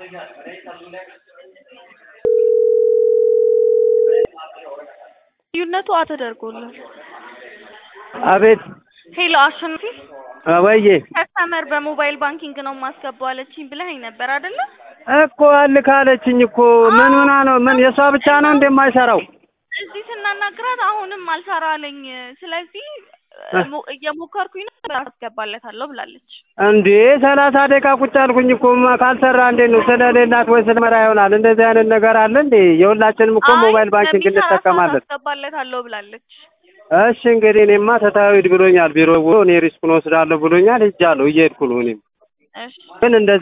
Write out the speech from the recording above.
ልዩነቱ አተደርጎልህ አቤት ሄሎ አሸንፊ ወይዬ ከስተመር በሞባይል ባንኪንግ ነው ማስገባው አለችኝ ብለኸኝ ነበር አይደለ እኮ አልካለችኝ እኮ ምን ሆና ነው ምን የሷ ብቻ ነው እንደማይሰራው እዚህ ስናናግራት አሁንም አልሰራ አለኝ ስለዚህ እየሞከርኩኝ ነው አስገባለታለሁ ብላለች እንዴ 30 ደቂቃ ቁጭ አልኩኝ እኮ ካልሰራ እንዴት ነው ስለሌላት ወይ ስለመራ ይሆናል እንደዚህ አይነት ነገር አለ እንዴ የሁላችንም እኮ ሞባይል ባንኪንግ እንጠቀማለን አስገባለታለሁ ብላለች እሺ እንግዲህ እኔማ ተታዊድ ብሎኛል ቢሮ እኔ ሪስኩን ወስዳለሁ ብሎኛል ሄጃለሁ እየሄድኩ ነው እኔም ግን